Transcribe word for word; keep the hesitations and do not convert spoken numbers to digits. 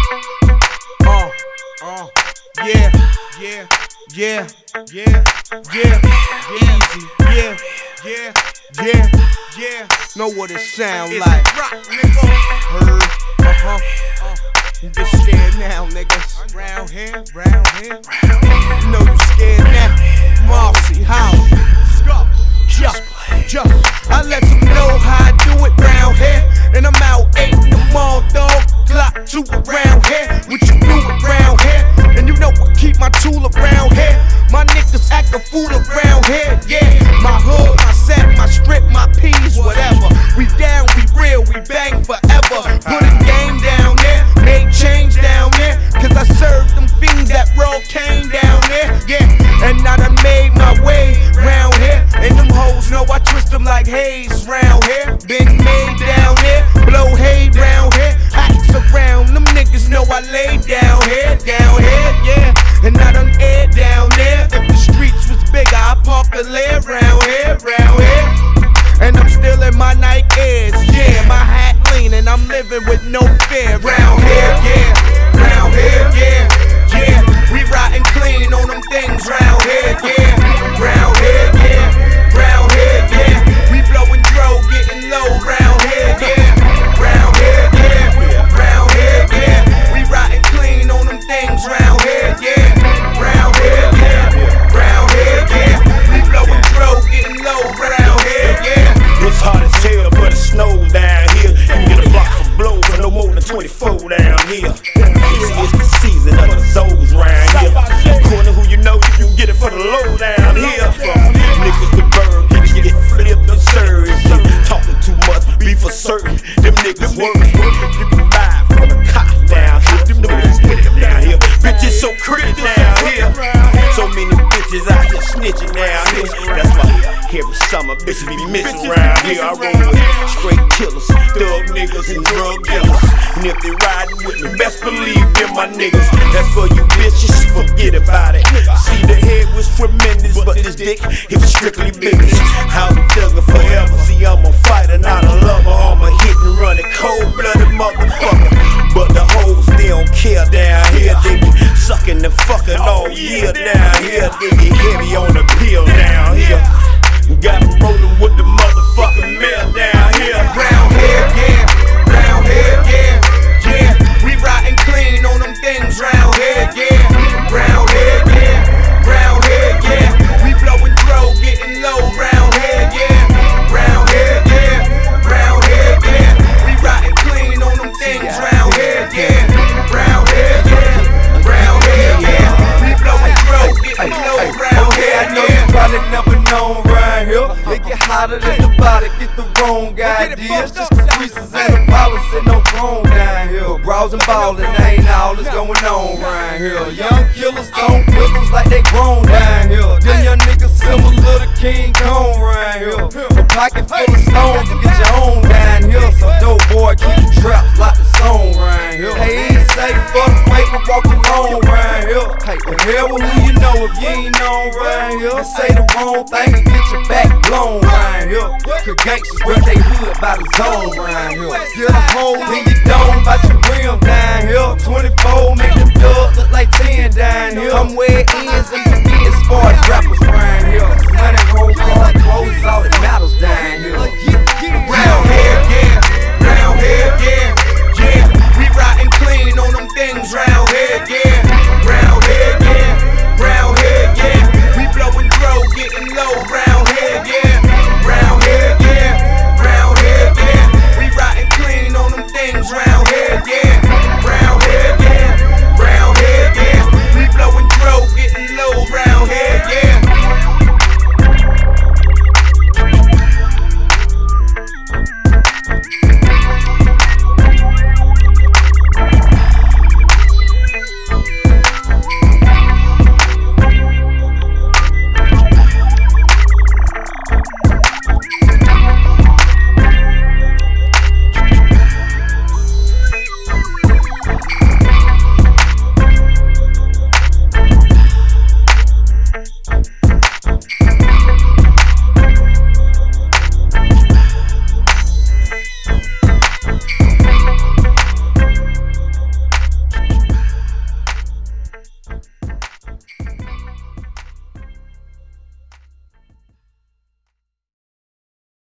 Uh, uh, yeah, yeah, yeah, yeah, yeah, easy, yeah, yeah, yeah, yeah. Know what it sound It's like? rock, nigga. Heard, uh huh, uh. You get scared now, niggas. Round here, round here. You know you scared now. Marcy, how? Go. Just, just. I let them know how I do it round here. And I'm out eight in the mall, dog. Clock two around here. What you do around here? And you know I keep my tool around here. My niggas act a fool around here. Yeah, my hood, my set, my strip, my peas, whatever. We down, we real, we bang forever. Put a game down there, made change down there. Cause I served them fiends that roll cane down there. Yeah, and I done made my way round here. And them hoes know I twist them like haze round here. Been made down there, blow hay round here. Hats around, them niggas know I lay down here, down here, yeah. And I done air down there. If the streets was bigger, I'd park a lair round here, round here. And I'm still in my Nike Airs, yeah. My hat leaning, I'm living with no fear round here, yeah. Round here, yeah, yeah. We riding clean on them things round here, yeah. Round here, yeah. Round here, yeah. We blowing dro, getting low round here, yeah. Round here, yeah. Round here, yeah. We riding clean on them things round here, yeah. Round here, yeah. Round here, yeah. We blowing dro, getting low round here, yeah. It's hot as hell, but it snows down here. You get a block for blow for no more than twenty-four down here. Easy is the season of the souls round here. According to who you know, you can get it for the low down here. From niggas to bird, you get flipped and served. Talking too much, be for certain. Them niggas work. You can buy for the cops down here. Them niggas with them down here. Bitches so pretty down here. So many bitches out here snitching down here. That's why every summer bitches be missing around here. I roll with straight killers, thug niggas and drug dealers. And if they riding with me, best believe them my niggas. That's for you bitches, forget about it. See, the head was tremendous, but this dick, it was strictly business. I'll be thuggin' forever. See, I'm a fighter, not a lover. I'm a hit and run it, cold-blooded motherfucker. But the hoes, they don't care down here. They be sucking and fucking all year down here. They get heavy on the pill down here. Got them rollin' with the motherfucking mail down here. Round here, yeah. Round here, yeah. Yeah. We riding clean on them things round here, yeah. Round here, yeah. Round here, yeah. We blowing dro, getting low round here, yeah. Round here, yeah. Round here, yeah. We riding clean on them things round here, yeah. Round here, yeah. Round here, yeah. We blowing dro, getting low round here, I know you probably never known right here. They get hotter than the body, get the wrong ideas. Just creases and the policy, no chrome down here. Browsing ballin', ain't all that's going on right here. Young killers tone pistols like they grown down here. Them young niggas similar to King Kong right here. A pocket full of stones to get your own down here. So dope boy, keep the traps like the song right here. Hey, ain't safe for the way to walk alone right here. Hey, the hell with who you know if you ain't known right here. And say the wrong thing and get your back blown right here. Cause gangsters rep they hood by the zone right here. Still a hole in your dome, about your rim down